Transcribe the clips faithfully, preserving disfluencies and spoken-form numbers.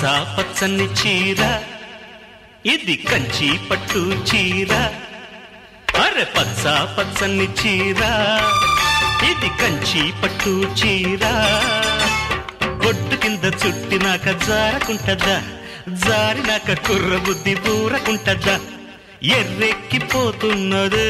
పచ్చని చీర ఇది కంచి పట్టు చీర అరే పచ్చ పచ్చని చీర ఇది కంచి పట్టు చీర బొట్టు కింద చుట్టినాక జారకుంటదా జారినాక కుర్ర బుద్ధి పూరకుంటదా ఎర్రెక్కిపోతున్నదే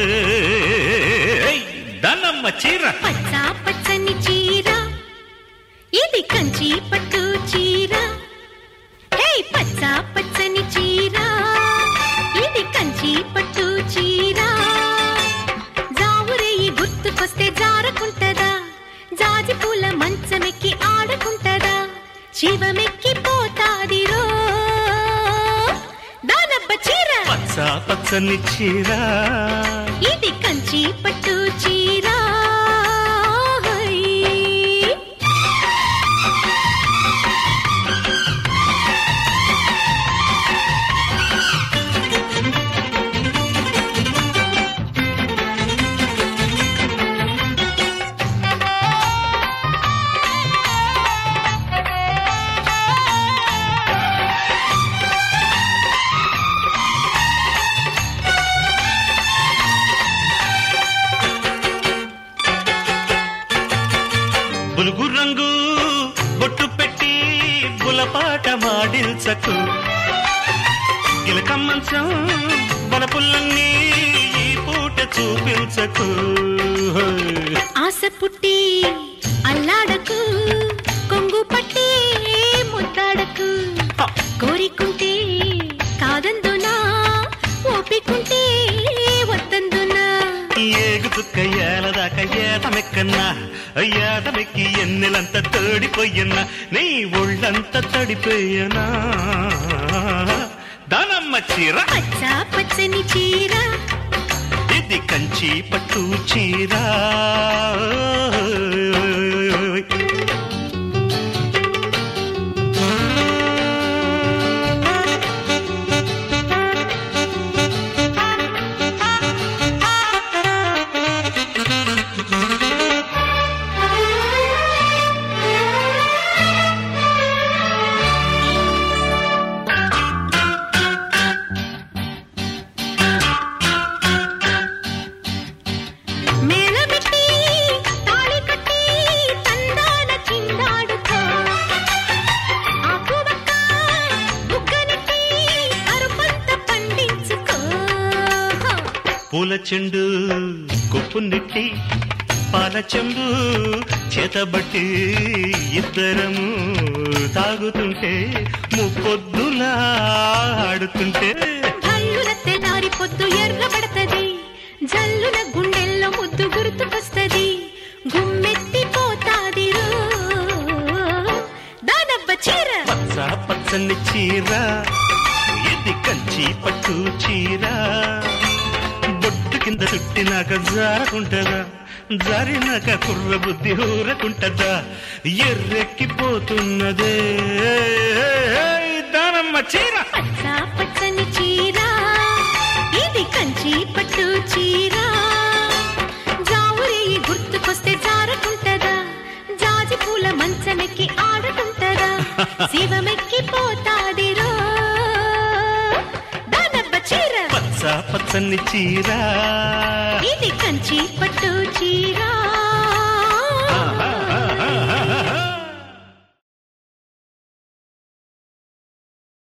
దానమ్మ చీర పచ్చ పచ్చని చీర ఇది కంచి పట్టు చీర హే పచ్చ పచ్చని చీర ఇది కంచి పట్టు చీర జావురేయి గుర్తుకొస్తే జారకుంటదా జాజి పూల మంచమెక్కి ఆడకుంటదా శివమెక్కి పోతాదిరో దానబ్బ చీర పచ్చ పచ్చని చీర ఇది కంచి పట్టు చీర బులుగు రంగు బొట్టు పెట్టి బులపాట మాడిల్చకు గిలకమ్మంచం బలపుల్లన్నీ ఈ పూట చూపించకు ఆశ పుట్టి అల్లాడకు కొంగు పట్టి ముద్దాడకు కోరికుంటే కాదందునా ఓపికుంటే వద్దందునా ఏగు చుక్క ఏలదాకా ఏతమెక్కన్నా ఏతమెక్కి ఎన్నెలంతా తడిపోయన్నా నీ ఒళ్ళంతా తడిపోయనా దానమ్మ చీర పచ్చ పచ్చని చీర ఇది కంచి పట్టు చీర పూల చెండు కొప్పు నెట్టి పాల చెంబు చేతబట్టి ఇద్దరము తాగుతుంటే ముప్పొద్దులా ఆడుతుంటే జల్లున తెల్లారి పొద్దు ఎర్రబడతది జల్లున గుండెల్లో ముద్దు గుర్తుకొస్తది గుమ్మెత్తి పోతాదిరో దానబ్బ చీర పచ్చ పచ్చని చీర ఇది కంచి పట్టు చీర బొట్టు కింద చుట్టినాక జారకుంటదా జారినాక కుర్ర బుద్ధి ఊరకుంటదా ఎర్రెక్కిపోతున్నదే దానమ్మ చీర పచ్చ పచ్చని చీర ఇది కంచి పట్టు చీర జావురేయి గుర్తుకొస్తే జారకుంటదా జాజి పూల మంచమెక్కి ఆడకుంటదా శివమెక్కి పోతాదిరో దానబ్బ చీర పచ్చ పచ్చని చీర ఇది కంచి పట్టు చీర